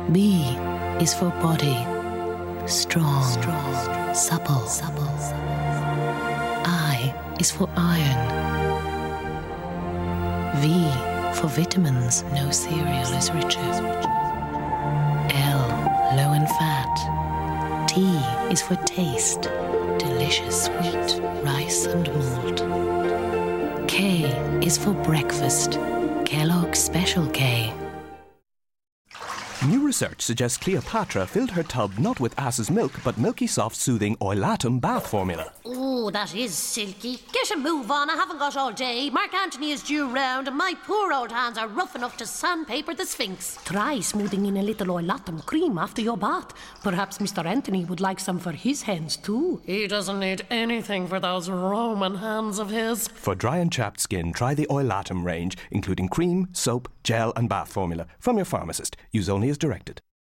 B is for body. Strong, supple. I is for iron. V for vitamins. No cereal is richer. L, low in fat. T is for taste. Delicious sweet rice and malt. K is for breakfast. Kellogg's Special K. New research suggests Cleopatra filled her tub not with ass's milk, but milky soft soothing Oilatum bath formula. Oh, that is silky. Get a move on, I haven't got all day. Mark Antony is due round and my poor old hands are rough enough to sandpaper the Sphinx. Try smoothing in a little Oilatum cream after your bath. Perhaps Mr. Antony would like some for his hands too. He doesn't need anything for those Roman hands of his. For dry and chapped skin, try the Oilatum range, including cream, soap, gel and bath formula from your pharmacist. Use only as directed.